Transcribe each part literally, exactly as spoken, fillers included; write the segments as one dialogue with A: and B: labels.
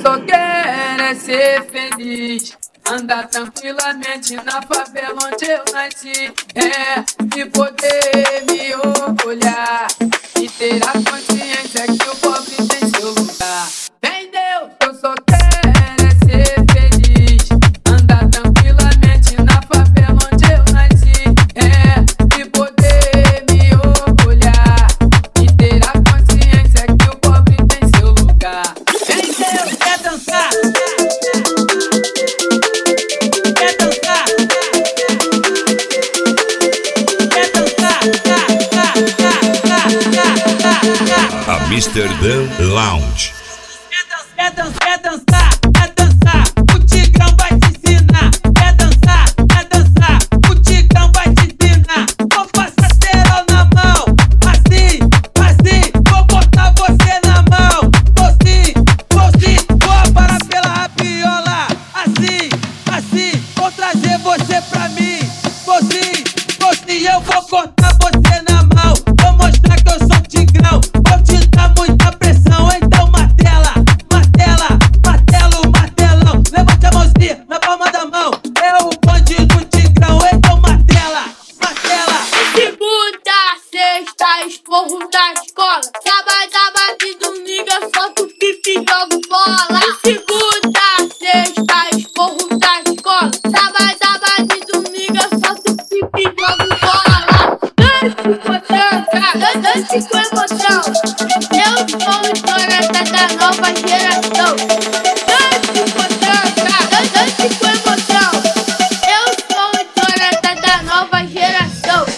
A: só quero é ser feliz, andar tranquilamente na favela onde eu nasci. É, e poder me orgulhar e ter a consciência que o pobre tem seu lugar. Entendeu? Eu só quero é ser feliz, andar tranquilamente na favela onde eu nasci. É, e poder me orgulhar e ter a consciência que o pobre tem seu lugar. Entendeu?
B: Quer dançar? Quer dançar? Quer dançar?
C: A mister Dan Lounge.
B: Quer dançar? Quer dançar? Quer dançar? O Tigrão vai te ensinar. Quer dançar? Quer dançar? O Tigrão vai te ensinar. Vou passar cerol na mão, assim, assim. Vou botar você na mão, vou sim, vou sim. Vou parar pela rapiola, assim, assim. Vou trazer você pra mim, vou sim, vou sim. Eu vou cortar você na mão, vou mostrar que eu sou Tigrão. Vou te dar muita pressão, então martela, martela, martelo, martelão. Levante a mãozinha na palma da mão, é o bonde do Tigrão, então martela, martela.
D: Segunda, sexta, esporro da escola. Sábado, sábado e domingo eu solto pipi e jogo bola. Segunda, sexta, esporro da escola. Sábado, sábado e domingo eu solto pipi e jogo bola. Dance com tranca, dance com emoção. Eu sou o Jonathan da nova geração. Dance com tranca, dance com emoção. Eu sou o Jonathan da nova geração.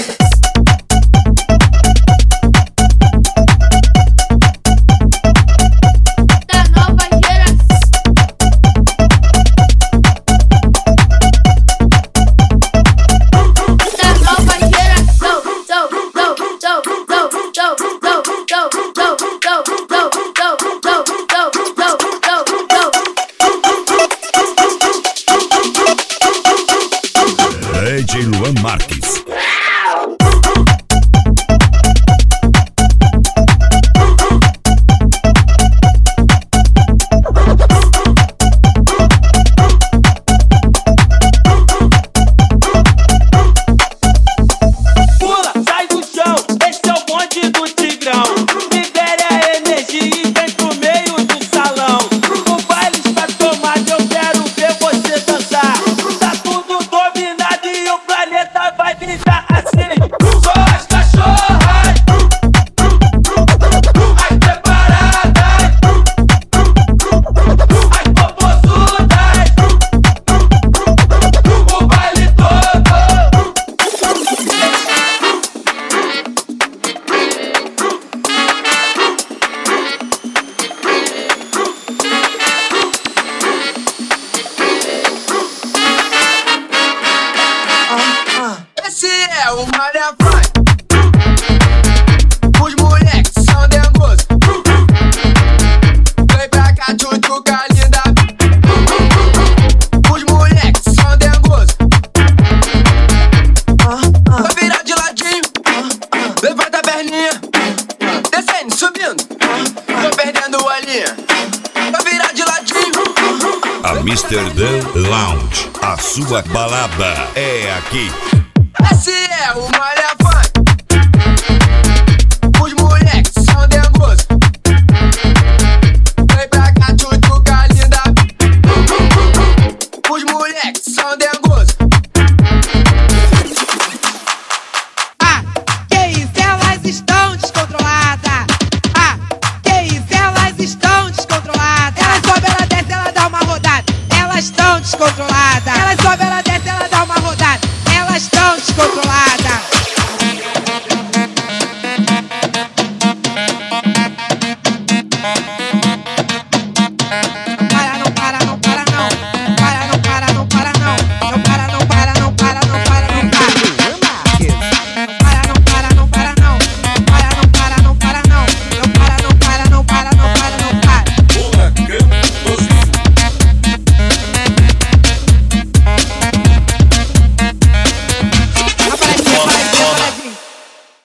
D: Da nova geração. Da nova geração. Dou, dou, dou, dou, dou, dou, dou, dou, dou, dou, dou, dou, dou, dou, dou, dou.
C: D J Luan Marques.
B: Pula, sai do chão, esse é o bonde do Tigrão. Libere a energia e vem pro meio do salão. O baile está tomado, eu quero ver você dançar. Tá tudo dominado e o planeta vai brincar assim. Só as cachorras, as preparadas, as popozudas, o baile todo.
A: Esse é o Maria Frank. Os moleques são dengosos. Vem pra cá, tchutchuca linda. Os moleques são dengosos. Vai virar de ladinho. Levanta a perninha. Descendo, subindo. Tô perdendo a linha. Vai virar de ladinho.
C: A mister Dan Lounge. A sua balada é aqui.
A: Esse é o Malha